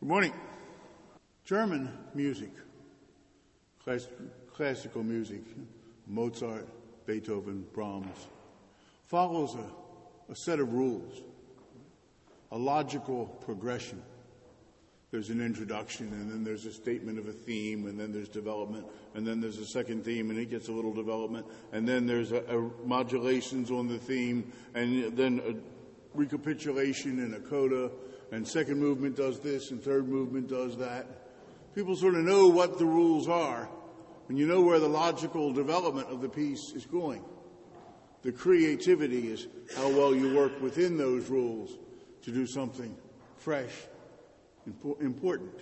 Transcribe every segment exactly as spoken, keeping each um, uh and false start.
Good morning. German music, class, classical music, Mozart, Beethoven, Brahms, follows a, a set of rules, a logical progression. There's an introduction, and then there's a statement of a theme, and then there's development, and then there's a second theme, and it gets a little development, and then there's a, a modulations on the theme, and then a recapitulation and a coda, and second movement does this, and third movement does that. People sort of know what the rules are, and you know where the logical development of the piece is going. The creativity is how well you work within those rules to do something fresh, important.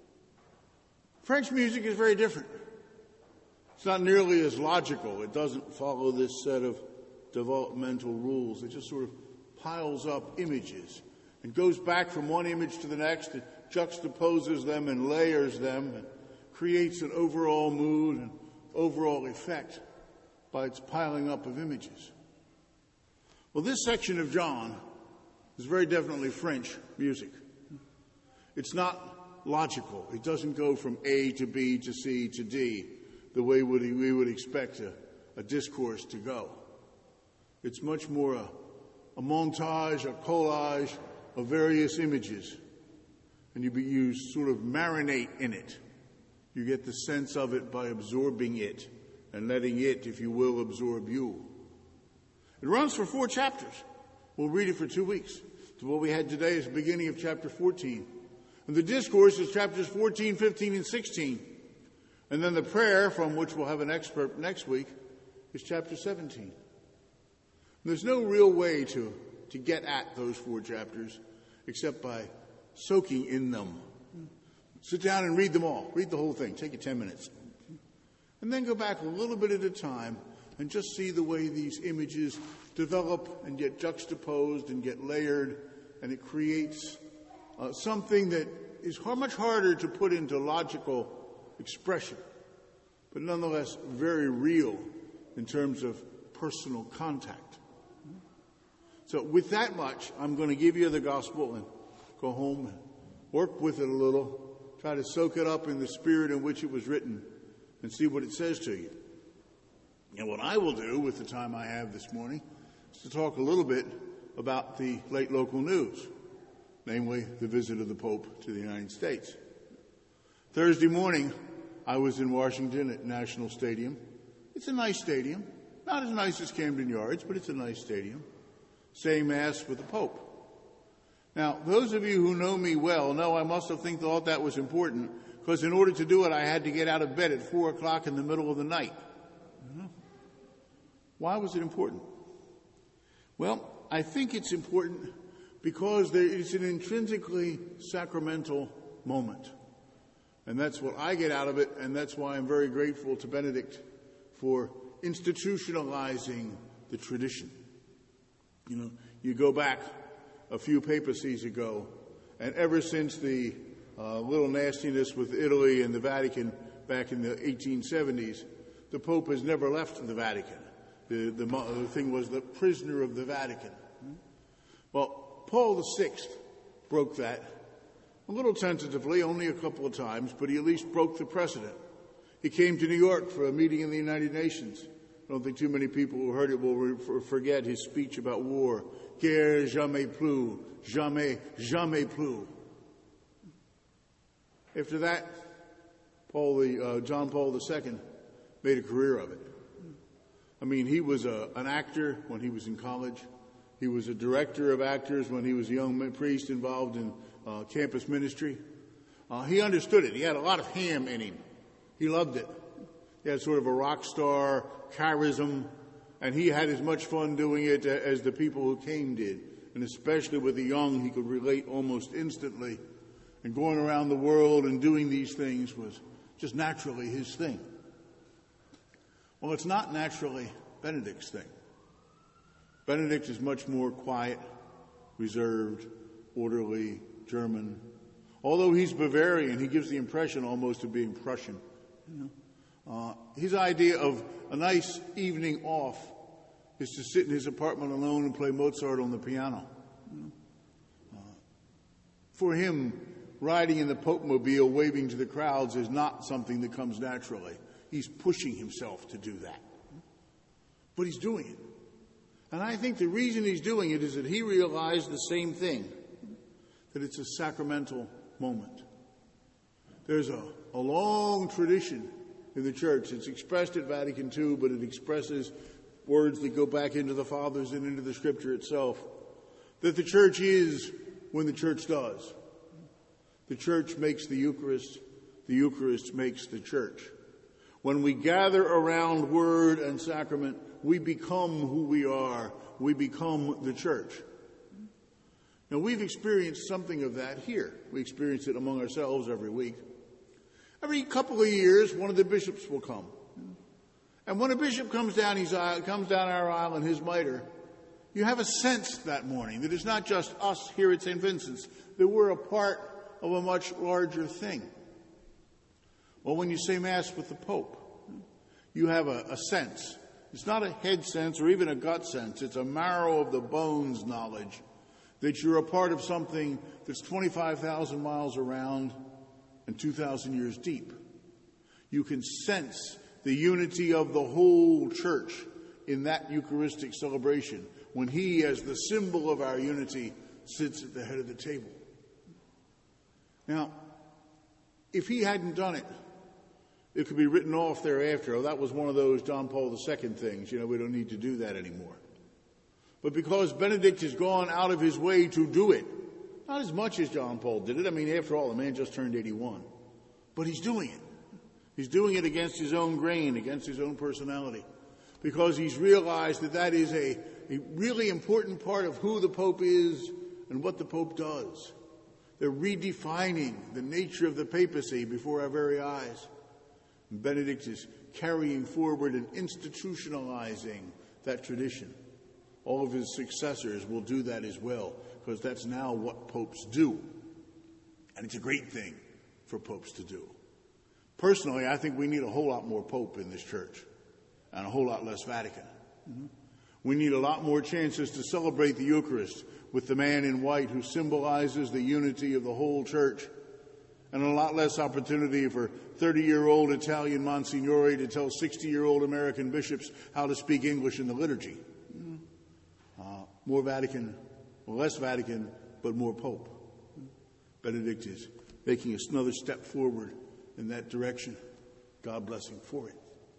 French music is very different. It's not nearly as logical. It doesn't follow this set of developmental rules. It just sort of piles up images and goes back from one image to the next. It juxtaposes them and layers them and creates an overall mood and overall effect by its piling up of images. Well, this section of John is very definitely French music. It's not logical. It doesn't go from A to B to C to D the way we would expect a, a discourse to go. It's much more a, a montage, a collage of various images. And you, be, you sort of marinate in it. You get the sense of it by absorbing it and letting it, if you will, absorb you. It runs for four chapters. We'll read it for two weeks. So what we had today is the beginning of chapter fourteen. And the discourse is chapters fourteen, fifteen, and sixteen. And then the prayer, from which we'll have an expert next week, is chapter seventeen. And there's no real way to, to get at those four chapters except by soaking in them. Sit down and read them all. Read the whole thing. Take you ten minutes. And then go back a little bit at a time and just see the way these images develop and get juxtaposed and get layered, and it creates Uh, something that is much harder to put into logical expression, but nonetheless very real in terms of personal contact. So with that much, I'm going to give you the gospel and go home and work with it a little, try to soak it up in the spirit in which it was written and see what it says to you. And what I will do with the time I have this morning is to talk a little bit about the late local news, namely the visit of the Pope to the United States. Thursday morning, I was in Washington at National Stadium. It's a nice stadium. Not as nice as Camden Yards, but it's a nice stadium. Saying Mass with the Pope. Now, those of you who know me well know I must have think, thought that was important, because in order to do it, I had to get out of bed at four o'clock in the middle of the night. Mm-hmm. Why was it important? Well, I think it's important because there is an intrinsically sacramental moment. And that's what I get out of it, and that's why I'm very grateful to Benedict for institutionalizing the tradition. You know, you go back a few papacies ago, and ever since the uh, little nastiness with Italy and the Vatican back in the eighteen seventies, the Pope has never left the Vatican. The, the, the thing was the prisoner of the Vatican. Well, Paul the Sixth broke that, a little tentatively, only a couple of times, but he at least broke the precedent. He came to New York for a meeting in the United Nations. I don't think too many people who heard it will re- forget his speech about war. Guerre jamais plus, jamais, jamais plus. After that, Paul the, uh, John Paul the Second made a career of it. I mean, he was a, an actor when he was in college. He was a director of actors when he was a young priest involved in uh, campus ministry. Uh, he understood it. He had a lot of ham in him. He loved it. He had sort of a rock star charism, and he had as much fun doing it as the people who came did. And especially with the young, he could relate almost instantly. And going around the world and doing these things was just naturally his thing. Well, it's not naturally Benedict's thing. Benedict is much more quiet, reserved, orderly, German. Although he's Bavarian, he gives the impression almost of being Prussian. You know? uh, his idea of a nice evening off is to sit in his apartment alone and play Mozart on the piano. You know? uh, for him, riding in the Pope-mobile, waving to the crowds is not something that comes naturally. He's pushing himself to do that. But he's doing it. And I think the reason he's doing it is that he realized the same thing, that it's a sacramental moment. There's a, a long tradition in the Church. It's expressed at Vatican Two, but it expresses words that go back into the Fathers and into the Scripture itself, that the Church is when the Church does. The Church makes the Eucharist. The Eucharist makes the Church. When we gather around Word and Sacrament, we become who we are. We become the Church. Now, we've experienced something of that here. We experience it among ourselves every week. Every couple of years, one of the bishops will come. And when a bishop comes down his aisle, comes down our aisle in his mitre, you have a sense that morning that it's not just us here at Saint Vincent's, that we're a part of a much larger thing. Well, when you say Mass with the Pope, you have a, a sense. It's not a head sense or even a gut sense. It's a marrow of the bones knowledge that you're a part of something that's twenty-five thousand miles around and two thousand years deep. You can sense the unity of the whole Church in that Eucharistic celebration when he, as the symbol of our unity, sits at the head of the table. Now, if he hadn't done it, it could be written off thereafter. Oh, that was one of those John Paul the Second things. You know, we don't need to do that anymore. But because Benedict has gone out of his way to do it, not as much as John Paul did it. I mean, after all, the man just turned eighty-one. But he's doing it. He's doing it against his own grain, against his own personality, because he's realized that that is a, a really important part of who the Pope is and what the Pope does. They're redefining the nature of the papacy before our very eyes. And Benedict is carrying forward and institutionalizing that tradition. All of his successors will do that as well, because that's now what popes do. And it's a great thing for popes to do. Personally, I think we need a whole lot more Pope in this church and a whole lot less Vatican. Mm-hmm. We need a lot more chances to celebrate the Eucharist with the man in white who symbolizes the unity of the whole church, and a lot less opportunity for thirty-year-old Italian monsignori to tell sixty-year-old American bishops how to speak English in the liturgy. Mm-hmm. Uh, more Vatican, less Vatican, but more Pope. Benedict is making another step forward in that direction. God bless him for it.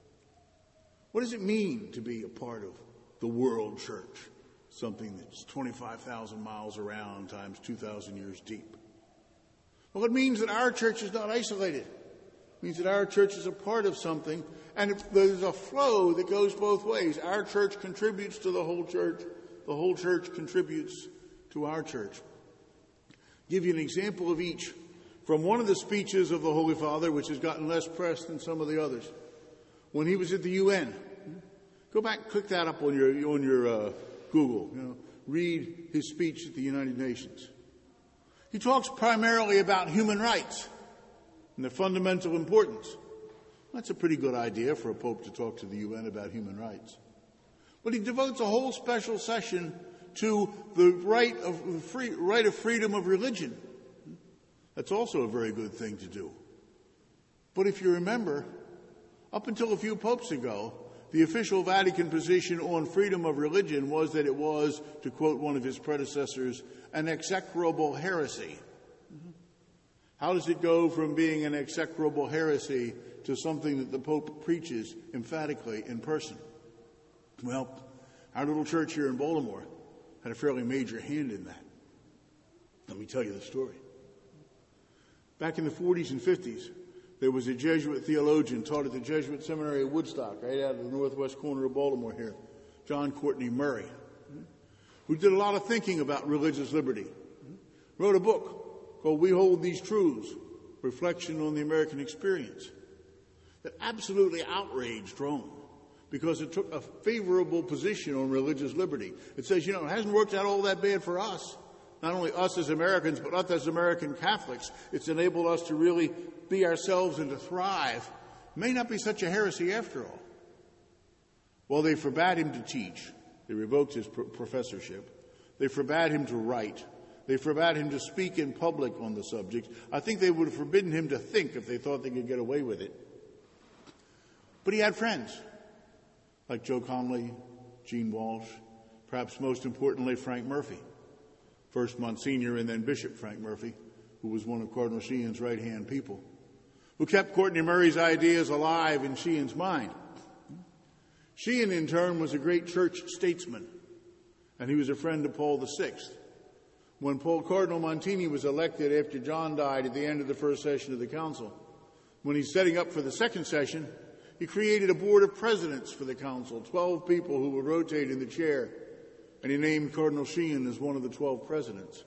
What does it mean to be a part of the world church? Something that's twenty-five thousand miles around times two thousand years deep. Well, it means that our church is not isolated. It means that our church is a part of something, and there's a flow that goes both ways. Our church contributes to the whole church. The whole church contributes to our church. I'll give you an example of each from one of the speeches of the Holy Father, which has gotten less press than some of the others. When he was at the U N, go back, click that up on your on your uh, Google. You know, read his speech at the United Nations. He talks primarily about human rights and their fundamental importance. That's a pretty good idea for a pope to talk to the U N about human rights. But he devotes a whole special session to the right of free, right of freedom of religion. That's also a very good thing to do. But if you remember, up until a few popes ago, the official Vatican position on freedom of religion was that it was, to quote one of his predecessors, an execrable heresy. Mm-hmm. How does it go from being an execrable heresy to something that the Pope preaches emphatically in person? Well, our little church here in Baltimore had a fairly major hand in that. Let me tell you the story. Back in the forties and fifties, there was a Jesuit theologian taught at the Jesuit Seminary of Woodstock, right out of the northwest corner of Baltimore here, John Courtney Murray, who did a lot of thinking about religious liberty. Wrote a book called We Hold These Truths, Reflection on the American Experience, that absolutely outraged Rome because it took a favorable position on religious liberty. It says, you know, it hasn't worked out all that bad for us. Not only us as Americans, but us as American Catholics. It's enabled us to really be ourselves and to thrive. It may not be such a heresy after all. Well, they forbade him to teach. They revoked his pro- professorship. They forbade him to write. They forbade him to speak in public on the subject. I think they would have forbidden him to think if they thought they could get away with it. But he had friends like Joe Conley, Gene Walsh, perhaps most importantly, Frank Murphy, first Monsignor and then Bishop Frank Murphy, who was one of Cardinal Sheehan's right-hand people, who kept Courtney Murray's ideas alive in Sheehan's mind. Sheehan, in turn, was a great church statesman, and he was a friend of Paul the Sixth. When Paul Cardinal Montini was elected after John died at the end of the first session of the council, when he's setting up for the second session, he created a board of presidents for the council, twelve people who would rotate in the chair, and he named Cardinal Sheehan as one of the twelve presidents.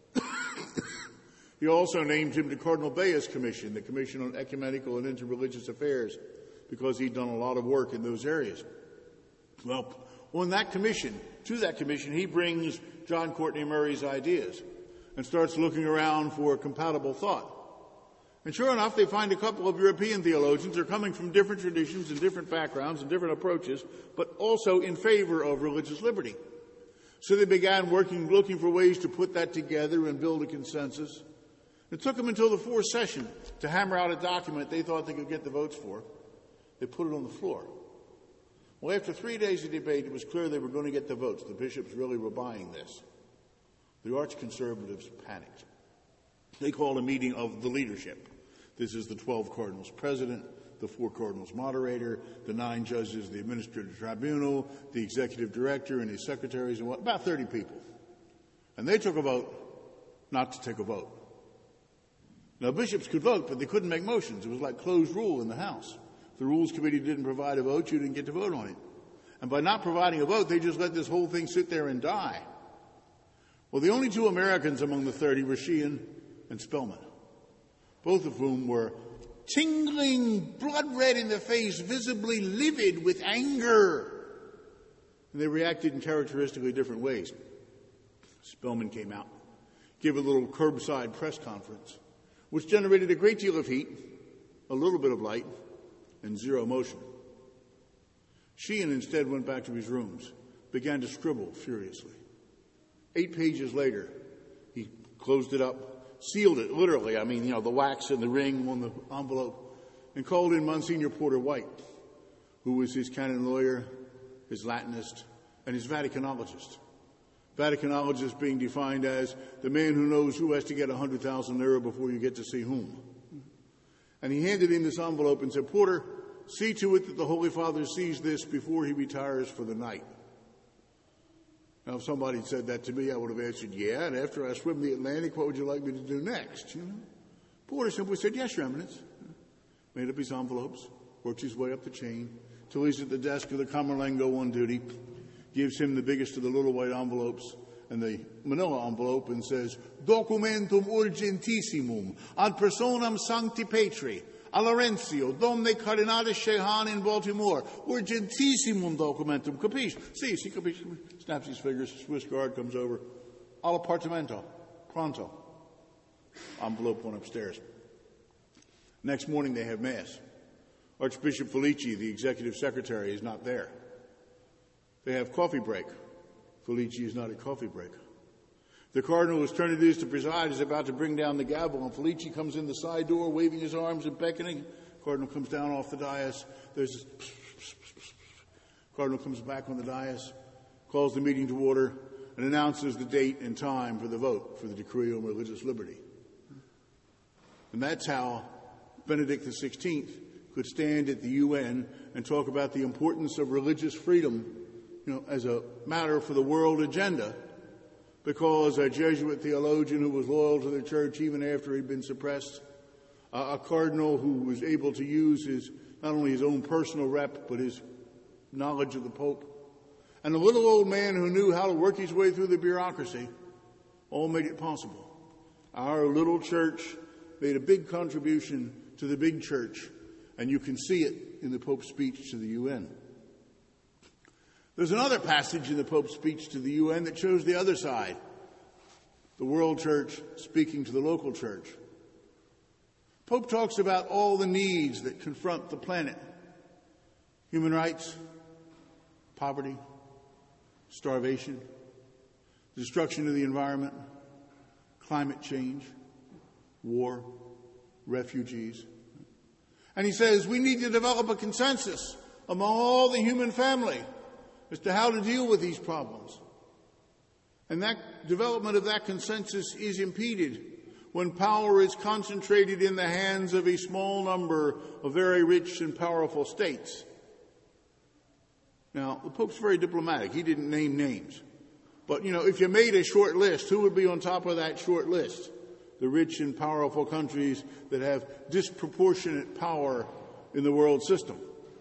He also named him to Cardinal Bea's commission, the Commission on Ecumenical and Interreligious Affairs, because he'd done a lot of work in those areas. Well, on that commission, to that commission, he brings John Courtney Murray's ideas and starts looking around for compatible thought. And sure enough, they find a couple of European theologians are coming from different traditions and different backgrounds and different approaches, but also in favor of religious liberty. So they began working, looking for ways to put that together and build a consensus. It took them until the fourth session to hammer out a document they thought they could get the votes for. They put it on the floor. Well, after three days of debate, it was clear they were going to get the votes. The bishops really were buying this. The arch-conservatives panicked. They called a meeting of the leadership. This is the twelve cardinals president, the four cardinals moderator, the nine judges, the administrative tribunal, the executive director and his secretaries, and what, about thirty people. And they took a vote not to take a vote. Now, bishops could vote, but they couldn't make motions. It was like closed rule in the House. If the Rules Committee didn't provide a vote, you didn't get to vote on it. And by not providing a vote, they just let this whole thing sit there and die. Well, the only two Americans among the thirty were Sheehan and Spellman, both of whom were tingling, blood red in the face, visibly livid with anger. And they reacted in characteristically different ways. Spellman came out, gave a little curbside press conference, which generated a great deal of heat, a little bit of light, and zero motion. Sheehan instead went back to his rooms, began to scribble furiously. Eight pages later, he closed it up, sealed it, literally, I mean, you know, the wax and the ring on the envelope, and called in Monsignor Porter White, who was his canon lawyer, his Latinist, and his Vaticanologist. Vaticanologist being defined as the man who knows who has to get one hundred thousand lira before you get to see whom. And he handed in this envelope and said, Porter, see to it that the Holy Father sees this before he retires for the night. Now, if somebody had said that to me, I would have answered, yeah, and after I swim the Atlantic, what would you like me to do next? You know? Porter simply said, yes, Your Eminence. Made up his envelopes, worked his way up the chain, till he's at the desk of the Camerlengo on duty, gives him the biggest of the little white envelopes and the manila envelope and says, Documentum urgentissimum ad personam sancti Petri, a Laurencio, Domne Cardinalis Shehan in Baltimore. Urgentissimum documentum. Capisce? Si, si, capisce. Snaps his fingers. Swiss guard comes over. All'appartamento. Pronto. Envelope went upstairs. Next morning they have Mass. Archbishop Felici, the executive secretary, is not there. They have coffee break. Felici is not at coffee break. The cardinal whose turn it is to preside is about to bring down the gavel, and Felici comes in the side door, waving his arms and beckoning. Cardinal comes down off the dais. There's this pss, pss, pss, pss. Cardinal comes back on the dais, calls the meeting to order, and announces the date and time for the vote for the decree on religious liberty. And that's how Benedict the sixteenth could stand at the U N and talk about the importance of religious freedom, you know, as a matter for the world agenda, because a Jesuit theologian who was loyal to the church even after he'd been suppressed, uh, a cardinal who was able to use his not only his own personal rep, but his knowledge of the Pope, and a little old man who knew how to work his way through the bureaucracy, all made it possible. Our little church made a big contribution to the big church, and you can see it in the Pope's speech to the U N. There's another passage in the Pope's speech to the U N that shows the other side, the world church speaking to the local church. Pope talks about all the needs that confront the planet: human rights, poverty, starvation, destruction of the environment, climate change, war, refugees. And he says we need to develop a consensus among all the human family as to how to deal with these problems. And that development of that consensus is impeded when power is concentrated in the hands of a small number of very rich and powerful states. Now, the Pope's very diplomatic. He didn't name names. But, you know, if you made a short list, who would be on top of that short list? The rich and powerful countries that have disproportionate power in the world system.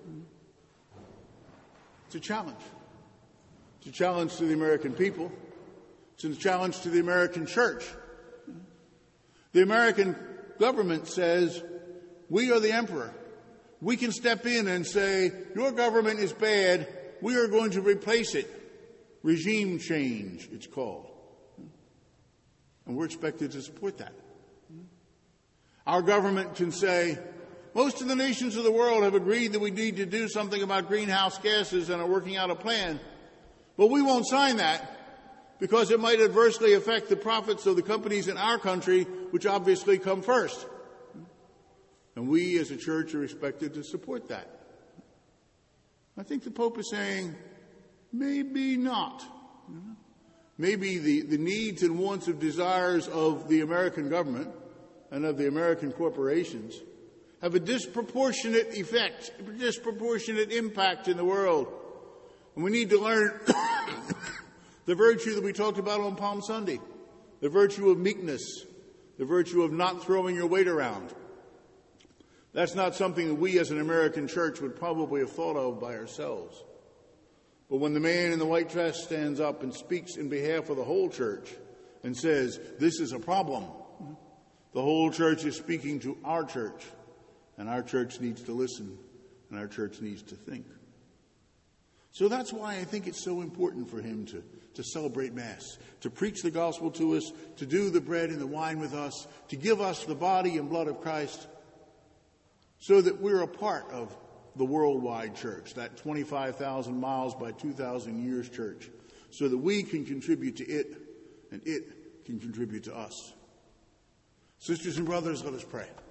It's a challenge. It's a challenge to the American people. It's a challenge to the American church. The American government says, we are the emperor. We can step in and say, your government is bad. We are going to replace it. Regime change, it's called. And we're expected to support that. Our government can say, most of the nations of the world have agreed that we need to do something about greenhouse gases and are working out a plan. But we won't sign that because it might adversely affect the profits of the companies in our country, which obviously come first. And we as a church are expected to support that. I think the Pope is saying, maybe not. Maybe the, the needs and wants and desires of the American government and of the American corporations have a disproportionate effect, a disproportionate impact in the world. And we need to learn the virtue that we talked about on Palm Sunday, the virtue of meekness, the virtue of not throwing your weight around. That's not something that we as an American church would probably have thought of by ourselves. But when the man in the white dress stands up and speaks in behalf of the whole church and says, this is a problem, the whole church is speaking to our church, and our church needs to listen, and our church needs to think. So that's why I think it's so important for him to, to celebrate Mass, to preach the gospel to us, to do the bread and the wine with us, to give us the body and blood of Christ, so that we're a part of the worldwide church, that twenty-five thousand miles by two thousand years church, so that we can contribute to it and it can contribute to us. Sisters and brothers, let us pray.